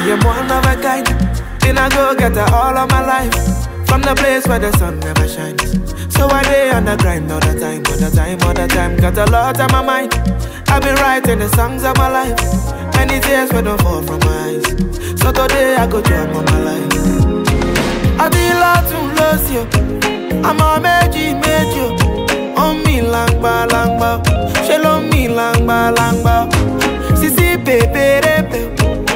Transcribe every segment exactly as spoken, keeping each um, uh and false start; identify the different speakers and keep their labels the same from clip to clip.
Speaker 1: I'm one of a kind. Then I go get her all of my life. From the place where the sun never shines. So I day on the grind all the time, all the time, all the time. Got a lot on my mind. I've been writing the songs of my life. Many tears will don't fall from my eyes. So today I go jump on my life. I feel out to lose you. I'm a magic, magic. On me lang ba lang ba. Shell on me lang ba lang ba. Sisi baby baby.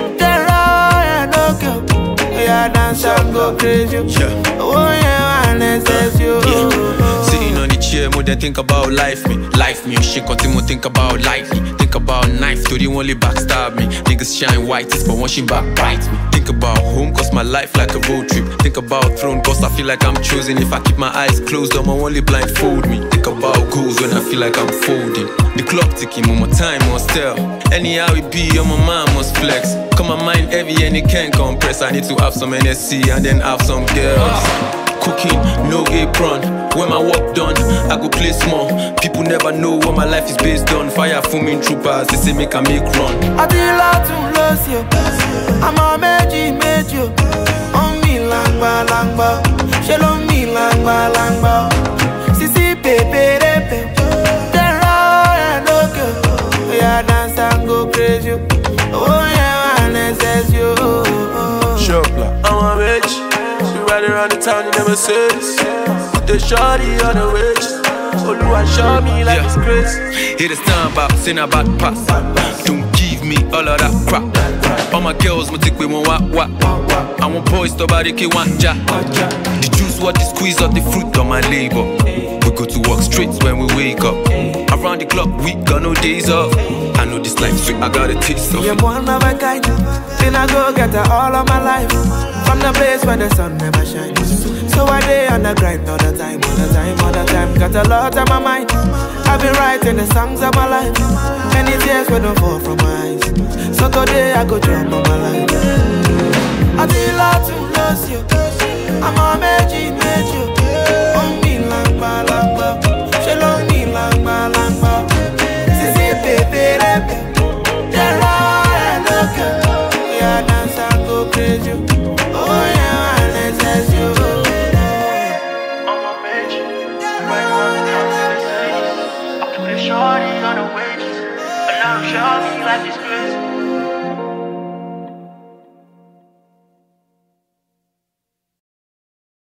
Speaker 1: Terra no go. Yeah, dance and go crazy.
Speaker 2: Yeah.
Speaker 1: Oh yeah, I necess you.
Speaker 2: Yeah. Sitting on the chair, more than think about life me. Life me, shit continue think about lightly. Think about knife, to the only backstab me. Niggas shine white, but one she back bites me. Think about home, cause my life like a road trip. Think about throne, cause I feel like I'm choosing. If I keep my eyes closed, I'ma only blindfold me. Think about goals when I feel like I'm folding. The clock ticking, more my time must tell. Anyhow it be, on my mind must flex. Cause my mind heavy and it can't compress. I need to have some N S C and then have some girls. Cooking, no apron. When my work done, I go play small. People never know what my life is based on. Fire fuming troopers, they say make I make run.
Speaker 1: I feel out to lose you. I'm a magic, magic. On me lang ba lang ba. Shell on me lang ba lang ba. Sisi pepe repe. Terra no go. Yeah, dance and go crazy. Oh yeah, I necess you.
Speaker 2: Sure,
Speaker 3: I'm a bitch. We ride around the town, you never say this. The shorty on the waist. Oluwa show me like yeah. It's crazy.
Speaker 2: It is time about sin about pass. Don't give me all of that crap. All my girls must take me one wap wap. I want boys to body ki want ja. The juice what they squeeze out the fruit on my labor. We go to work straight when we wake up. Around the clock we got no days off. I know this life sweet, I got a taste of it.
Speaker 1: I'm one of a kind. Then I go get her all of my life. From the place where the sun never shines. So I day on the grind all the time, all the time, all the time. Got a lot on my mind. I've been writing the songs of my life. Many tears will don't fall from my eyes. So today I go jump on my life. I feel out to lose you. I'm a magic, magic.